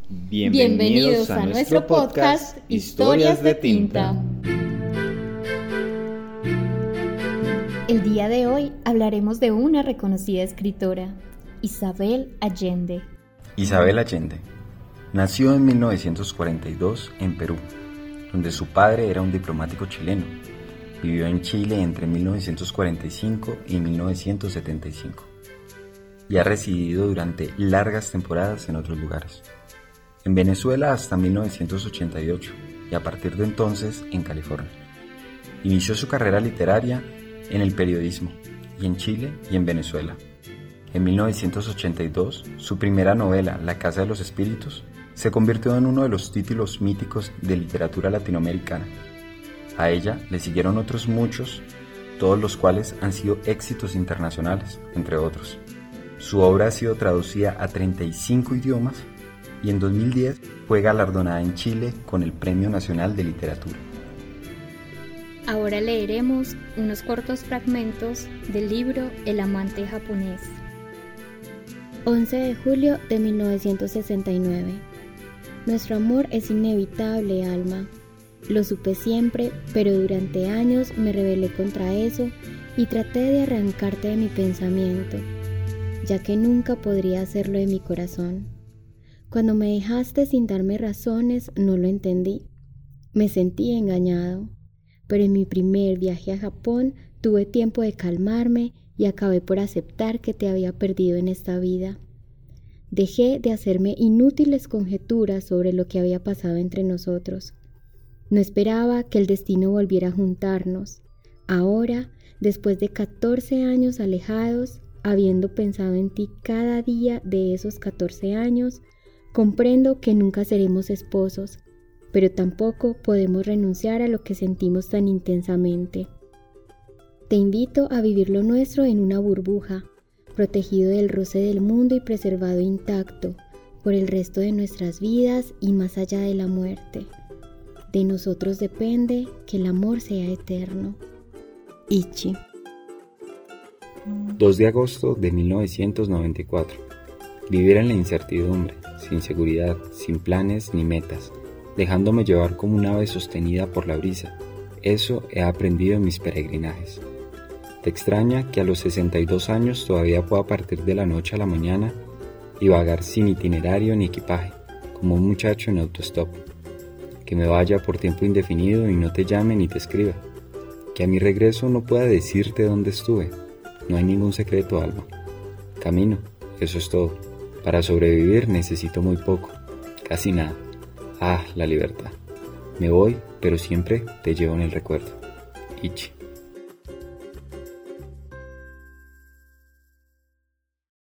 Bienvenidos a nuestro podcast Historias de Tinta. El día de hoy hablaremos de una reconocida escritora, Isabel Allende. Isabel Allende nació en 1942 en Perú, donde su padre era un diplomático chileno. Vivió en Chile entre 1945 y 1975 y ha residido durante largas temporadas en otros lugares. En Venezuela hasta 1988 y a partir de entonces en California. Inició su carrera literaria en el periodismo y en Chile y en Venezuela. En 1982, su primera novela, La Casa de los Espíritus, se convirtió en uno de los títulos míticos de literatura latinoamericana. A ella le siguieron otros muchos, todos los cuales han sido éxitos internacionales, entre otros. Su obra ha sido traducida a 35 idiomas y en 2010 fue galardonada en Chile con el Premio Nacional de Literatura. Ahora leeremos unos cortos fragmentos del libro El amante japonés. 11 de julio de 1969. Nuestro amor es inevitable, Alma. Lo supe siempre, pero durante años me rebelé contra eso y traté de arrancarte de mi pensamiento, ya que nunca podría hacerlo de mi corazón. Cuando me dejaste sin darme razones, no lo entendí. Me sentí engañado, pero en mi primer viaje a Japón tuve tiempo de calmarme y acabé por aceptar que te había perdido en esta vida. Dejé de hacerme inútiles conjeturas sobre lo que había pasado entre nosotros. No esperaba que el destino volviera a juntarnos. Ahora, después de 14 años alejados, habiendo pensado en ti cada día de esos 14 años, comprendo que nunca seremos esposos, pero tampoco podemos renunciar a lo que sentimos tan intensamente. Te invito a vivir lo nuestro en una burbuja, protegido del roce del mundo y preservado intacto por el resto de nuestras vidas y más allá de la muerte. De nosotros depende que el amor sea eterno. Ichi. 2 de agosto de 1994. Vivir en la incertidumbre, sin seguridad, sin planes ni metas, dejándome llevar como un ave sostenida por la brisa. Eso he aprendido en mis peregrinajes. ¿Te extraña que a los 62 años todavía pueda partir de la noche a la mañana y vagar sin itinerario ni equipaje, como un muchacho en autostop? Que me vaya por tiempo indefinido y no te llame ni te escriba. Que a mi regreso no pueda decirte dónde estuve. No hay ningún secreto, Alma. Camino, eso es todo. Para sobrevivir necesito muy poco, casi nada. Ah, la libertad. Me voy, pero siempre te llevo en el recuerdo. Ichi.